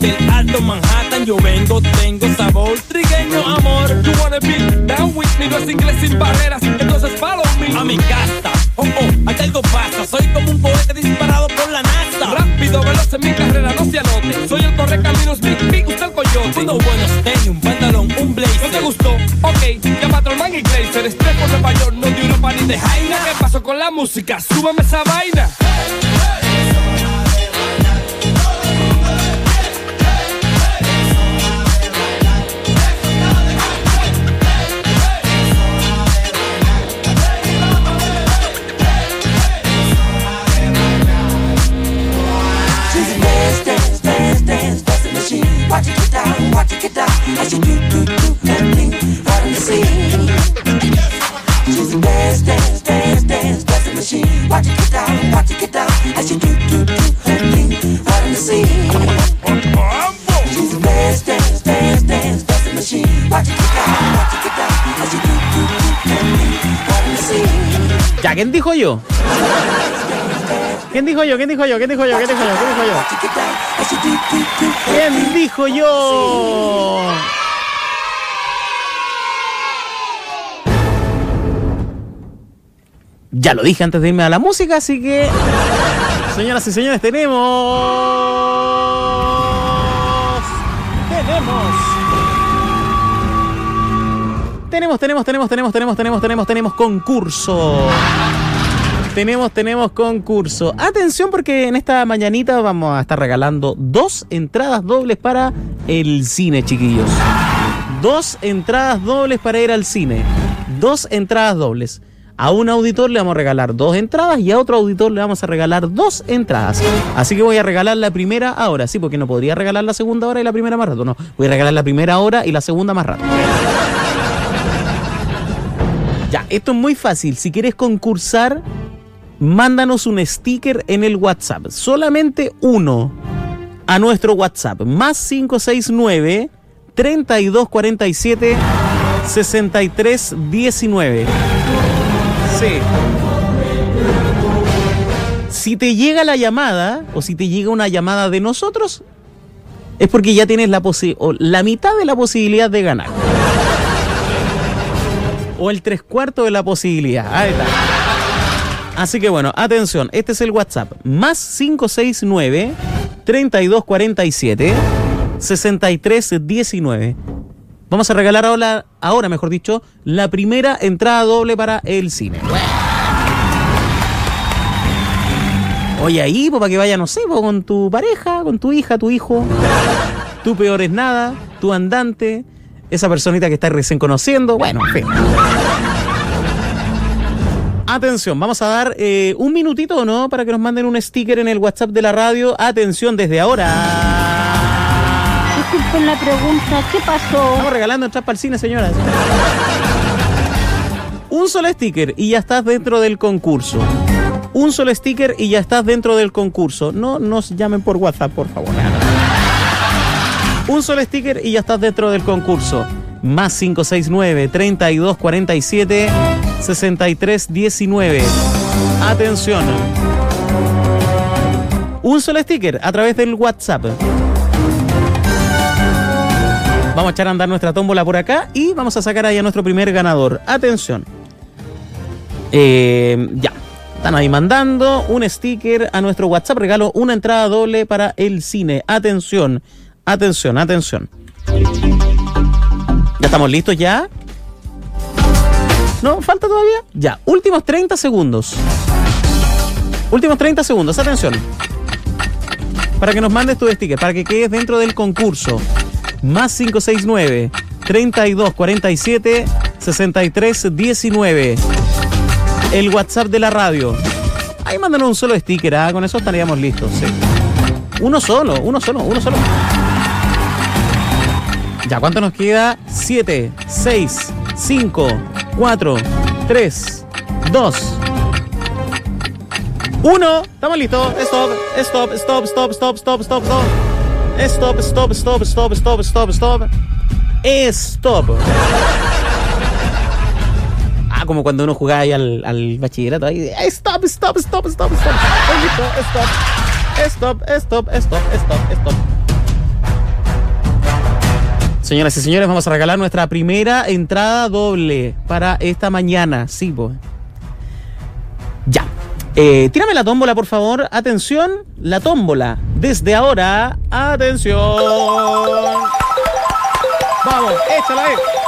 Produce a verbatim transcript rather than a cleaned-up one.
del alto Manhattan yo vengo, tengo sabor trigueño, amor. You wanna be down with me, no es inglés sin barreras, entonces follow me. A mi casa, oh oh, aquí algo pasa, soy como un cohete disparado por la NASA. Rápido, veloz en mi carrera, no se anote, soy el correcaminos, big big, usted el coyote. Unos buenos tenis, un pantalón, un blazer. ¿No te gustó? Ok, llama a Trollman y Glazer, estrés por Nueva York, no de Europa ni de Jaina. ¿Qué pasó con la música? Súbame esa vaina. Watch it get down, watch it get down, as you do, do, do, that thing, right on the scene. She's a dance, dance, dance, dance, dancing machine. Watch it get down, watch it get down, as you do, do, do, that thing, right on the scene. She's a dance, dance, dance, dance, dancing machine. Watch it get down, watch it get down, as you do, do, do, that thing, right on the scene. Ya, ¿quién dijo yo? ¿Quién dijo yo? ¿Quién dijo yo? ¿Quién dijo yo? ¿Quién dijo yo? ¿Quién dijo yo? ¿Quién dijo yo? Ya lo dije antes de irme a la música, así que... Señoras y señores, tenemos... Tenemos... Tenemos, tenemos, tenemos, tenemos, tenemos, tenemos, tenemos, tenemos concurso. Tenemos, tenemos concurso. Atención porque en esta mañanita vamos a estar regalando dos entradas dobles para el cine, chiquillos. Dos entradas dobles para ir al cine. Dos entradas dobles. A un auditor le vamos a regalar dos entradas y a otro auditor le vamos a regalar dos entradas. Así que voy a regalar la primera ahora. Sí, porque no podría regalar la segunda hora y la primera más rato. No, voy a regalar la primera hora y la segunda más rato. Ya, esto es muy fácil. Si quieres concursar, mándanos un sticker en el WhatsApp. Solamente uno a nuestro WhatsApp. Más cinco seis nueve, treinta y dos cuarenta y siete, sesenta y tres diecinueve. Sí. Si te llega la llamada, o si te llega una llamada de nosotros, es porque ya tienes la, posi- o la mitad de la posibilidad de ganar. O el tres cuartos de la posibilidad. Ahí está. Así que bueno, atención, este es el WhatsApp. Más cinco seis nueve, treinta y dos cuarenta y siete, sesenta y tres diecinueve. Vamos a regalar ahora, ahora mejor dicho, la primera entrada doble para el cine. Oye, ahí, pues, para que vaya, no sé, pues, con tu pareja, con tu hija, tu hijo, tu peor es nada, tu andante, esa personita que estás recién conociendo, bueno, en fin. Atención, vamos a dar eh, un minutito, ¿no? Para que nos manden un sticker en el WhatsApp de la radio. Atención, desde ahora. Disculpen la pregunta, ¿qué pasó? Estamos regalando entradas para el cine, señoras. Un solo sticker y ya estás dentro del concurso. Un solo sticker y ya estás dentro del concurso. No nos llamen por WhatsApp, por favor. Un solo sticker y ya estás dentro del concurso. Más cinco seis nueve, treinta y dos cuarenta y siete, sesenta y tres diecinueve. Atención. Un solo sticker a través del WhatsApp. Vamos a echar a andar nuestra tómbola por acá y vamos a sacar ahí a nuestro primer ganador. Atención. Eh, ya. Están ahí mandando un sticker a nuestro WhatsApp. Regalo una entrada doble para el cine. Atención. Atención, atención. ¿Ya estamos listos ya? ¿No? ¿Falta todavía? Ya. Últimos treinta segundos. Últimos treinta segundos. Atención. Para que nos mandes tu sticker. Para que quedes dentro del concurso. Más cinco seis nueve, treinta y dos cuarenta y siete, sesenta y tres diecinueve. El WhatsApp de la radio. Ahí mándanos un solo sticker, ¿ah? Con eso estaríamos listos, sí. Uno solo, uno solo, uno solo. Ya, ¿cuánto nos queda? siete, seis, cinco, cuatro, tres, dos, uno. Estamos listos. Stop, stop, stop, stop, stop, stop, stop, stop. Stop, stop, stop, stop, stop, stop, stop. Stop. Ah, como cuando uno jugaba ahí al, al bachillerato. Ahí, stop, stop, stop, stop, stop. Stop, stop, stop, stop, stop, stop, stop. Señoras y señores, vamos a regalar nuestra primera entrada doble para esta mañana. Sí, pues. Ya. Eh, tírame la tómbola, por favor. Atención, la tómbola. Desde ahora, atención. Vamos, échala ahí.